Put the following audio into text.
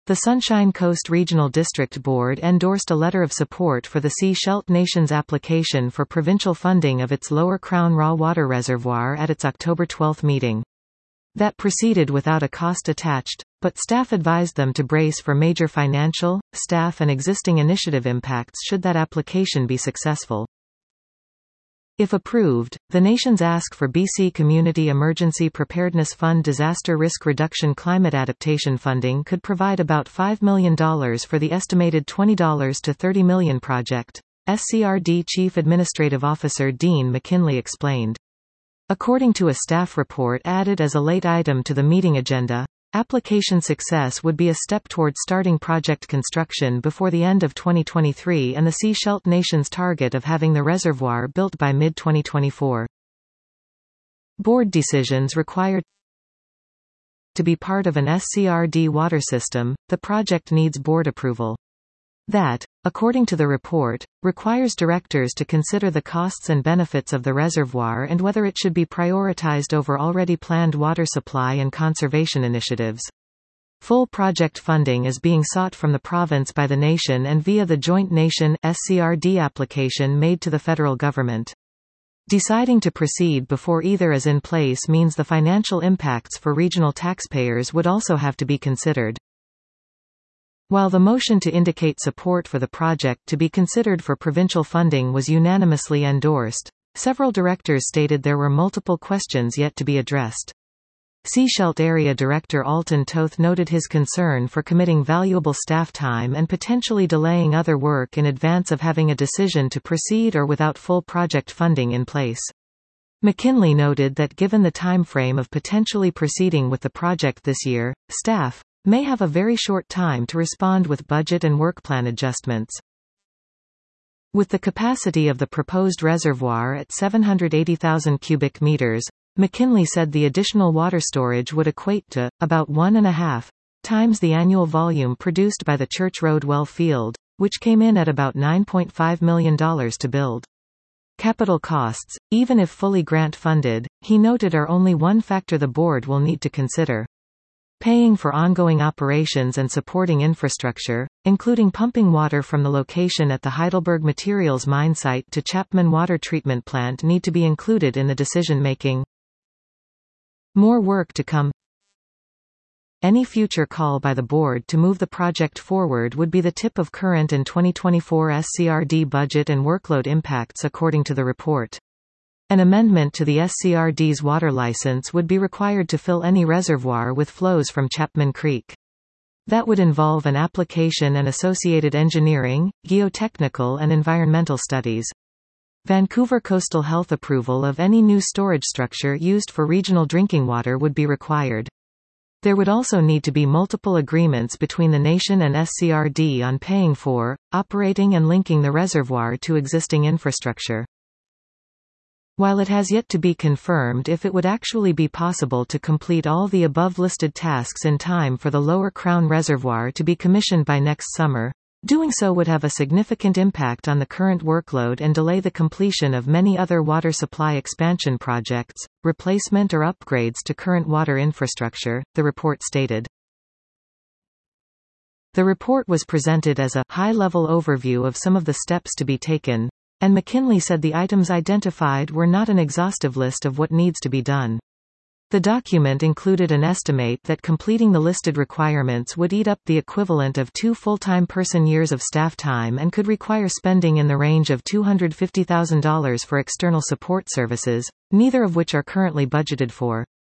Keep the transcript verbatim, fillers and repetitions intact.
The Sunshine Coast Regional District Board endorsed a letter of support for the Sea-Shelt Nation's application for provincial funding of its Lower Crown raw water reservoir at its October twelfth meeting. That proceeded without a cost attached, but staff advised them to brace for major financial, staff and existing initiative impacts should that application be successful. If approved, the nation's ask for B C Community Emergency Preparedness Fund Disaster Risk Reduction Climate Adaptation Funding could provide about five million dollars for the estimated twenty to thirty million dollars project, S C R D Chief Administrative Officer Dean McKinley explained. According to a staff report added as a late item to the meeting agenda, application success would be a step toward starting project construction before the end of twenty twenty-three and the Sea-Shelt Nation's target of having the reservoir built by mid twenty twenty-four. Board decisions required to be part of an S C R D water system. The project needs board approval. That, according to the report, requires directors to consider the costs and benefits of the reservoir and whether it should be prioritized over already planned water supply and conservation initiatives. Full project funding is being sought from the province by the nation and via the Joint Nation S C R D application made to the federal government. Deciding to proceed before either is in place means the financial impacts for regional taxpayers would also have to be considered. While the motion to indicate support for the project to be considered for provincial funding was unanimously endorsed, several directors stated there were multiple questions yet to be addressed. Sea-Shelt Area Director Alton Toth noted his concern for committing valuable staff time and potentially delaying other work in advance of having a decision to proceed or without full project funding in place. McKinley noted that given the timeframe of potentially proceeding with the project this year, staff may have a very short time to respond with budget and work plan adjustments. With the capacity of the proposed reservoir at seven hundred eighty thousand cubic meters, McKinley said the additional water storage would equate to about one and a half times the annual volume produced by the Church Road well field, which came in at about nine point five million dollars to build. Capital costs, even if fully grant-funded, he noted are only one factor the board will need to consider. Paying for ongoing operations and supporting infrastructure, including pumping water from the location at the Heidelberg Materials mine site to Chapman Water Treatment Plant need to be included in the decision-making. More work to come. Any future call by the board to move the project forward would be the tip of current and twenty twenty-four S C R D budget and workload impacts according to the report. An amendment to the S C R D's water license would be required to fill any reservoir with flows from Chapman Creek. That would involve an application and associated engineering, geotechnical and environmental studies. Vancouver Coastal Health approval of any new storage structure used for regional drinking water would be required. There would also need to be multiple agreements between the nation and S C R D on paying for, operating and linking the reservoir to existing infrastructure. While it has yet to be confirmed if it would actually be possible to complete all the above-listed tasks in time for the Lower Crown Reservoir to be commissioned by next summer, doing so would have a significant impact on the current workload and delay the completion of many other water supply expansion projects, replacement or upgrades to current water infrastructure, the report stated. The report was presented as a high-level overview of some of the steps to be taken, and McKinley said the items identified were not an exhaustive list of what needs to be done. The document included an estimate that completing the listed requirements would eat up the equivalent of two full-time person-years of staff time and could require spending in the range of two hundred fifty thousand dollars for external support services, neither of which are currently budgeted for.